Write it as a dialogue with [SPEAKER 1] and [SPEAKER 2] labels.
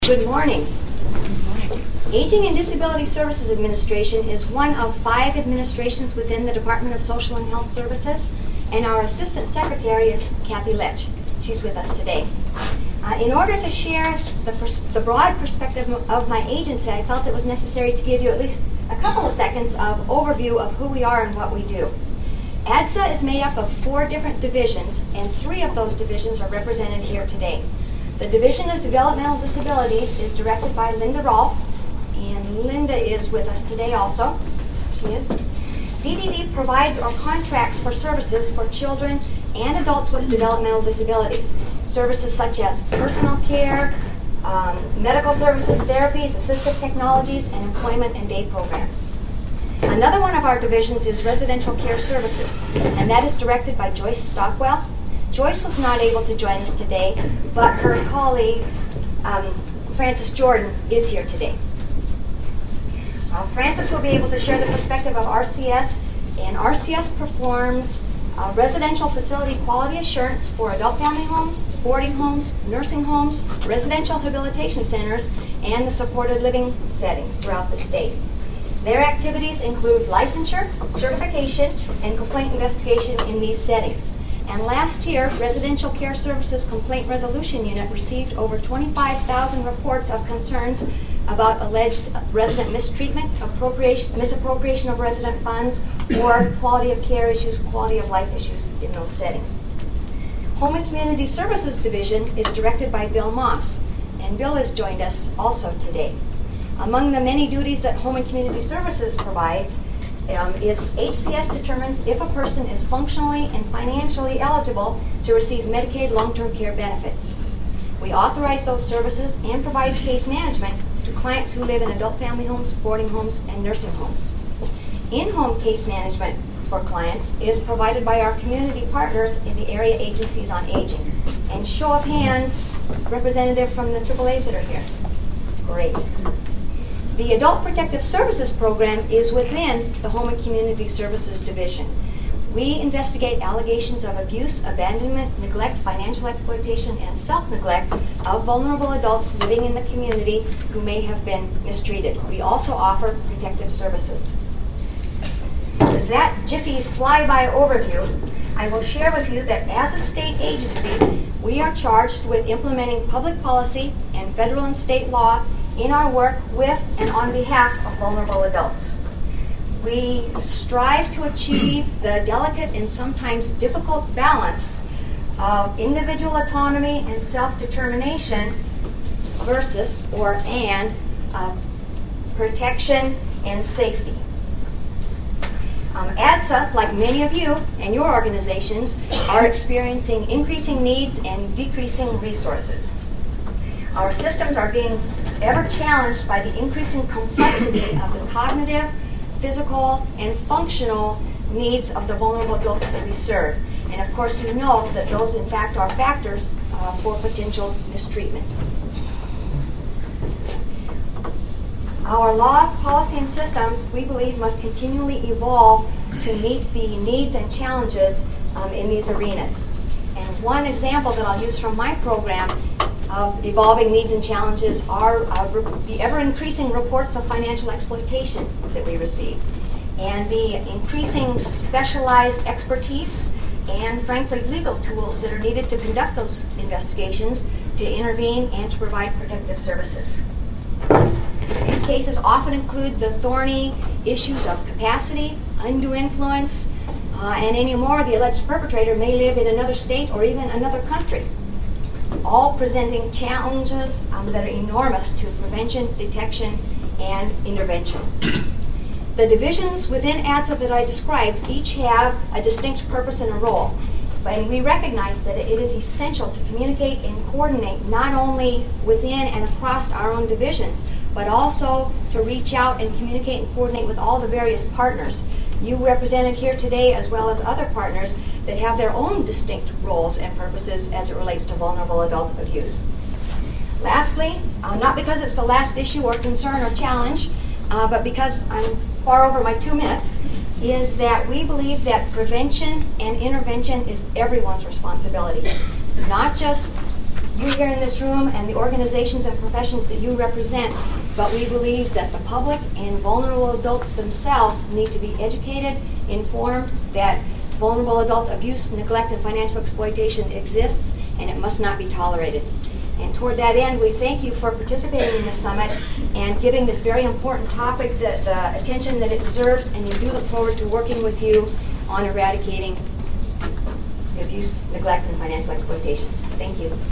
[SPEAKER 1] Good morning. Aging and Disability Services Administration is one of 5 administrations within the Department of Social and Health Services, and our Assistant Secretary is Kathy Letch. She's with us today. In order to share the broad perspective of my agency, I felt it was necessary to give you at least a couple of seconds of overview of who we are and what we do. ADSA is made up of 4 different divisions, and 3 of those divisions are represented here today. The Division of Developmental Disabilities is directed by Linda Rolfe, and Linda is with us today also. She is. DDD provides or contracts for services for children and adults with developmental disabilities. Services such as personal care, medical services, therapies, assistive technologies, and employment and day programs. Another one of our divisions is Residential Care Services, and that is directed by Joyce Stockwell. Joyce was not able to join us today, but her colleague, Frances Jordan, is here today. Frances will be able to share the perspective of RCS, and RCS performs residential facility quality assurance for adult family homes, boarding homes, nursing homes, residential rehabilitation centers, and the supported living settings throughout the state. Their activities include licensure, certification, and complaint investigation in these settings. And last year, Residential Care Services Complaint Resolution Unit received over 25,000 reports of concerns about alleged resident mistreatment, misappropriation of resident funds, or quality of care issues, quality of life issues in those settings. Home and Community Services Division is directed by Bill Moss, and Bill has joined us also today. Among the many duties that Home and Community Services provides is HCS determines if a person is functionally and financially eligible to receive Medicaid long-term care benefits. We authorize those services and provide case management to clients who live in adult family homes, boarding homes, and nursing homes. In-home case management for clients is provided by our community partners in the area agencies on aging. And show of hands, representative from the AAAs that are here. Great. The Adult Protective Services Program is within the Home and Community Services Division. We investigate allegations of abuse, abandonment, neglect, financial exploitation, and self-neglect of vulnerable adults living in the community who may have been mistreated. We also offer protective services. With that jiffy flyby overview, I will share with you that as a state agency, we are charged with implementing public policy and federal and state law in our work with and on behalf of vulnerable adults. We strive to achieve the delicate and sometimes difficult balance of individual autonomy and self-determination versus protection and safety. ADSA, like many of you and your organizations, are experiencing increasing needs and decreasing resources. Our systems are being ever challenged by the increasing complexity of the cognitive, physical, and functional needs of the vulnerable adults that we serve. And of course, you know that those, in fact, are factors for potential mistreatment. Our laws, policy, and systems, we believe, must continually evolve to meet the needs and challenges in these arenas. And one example that I'll use from my program of evolving needs and challenges are the ever-increasing reports of financial exploitation that we receive, and the increasing specialized expertise and, frankly, legal tools that are needed to conduct those investigations, to intervene, and to provide protective services. These cases often include the thorny issues of capacity, undue influence, and anymore, the alleged perpetrator may live in another state or even another country, all presenting challenges that are enormous to prevention, detection, and intervention. The divisions within ADSA that I described each have a distinct purpose and a role, and we recognize that it is essential to communicate and coordinate not only within and across our own divisions, but also to reach out and communicate and coordinate with all the various partners. You represented here today, as well as other partners that have their own distinct roles and purposes as it relates to vulnerable adult abuse. Lastly, not because it's the last issue or concern or challenge, but because I'm far over my 2 minutes, is that we believe that prevention and intervention is everyone's responsibility, not just you here in this room and the organizations and professions that you represent, but we believe that the public and vulnerable adults themselves need to be educated, informed that vulnerable adult abuse, neglect, and financial exploitation exists, and it must not be tolerated. And toward that end, we thank you for participating in this summit and giving this very important topic the attention that it deserves, and we do look forward to working with you on eradicating abuse, neglect, and financial exploitation. Thank you.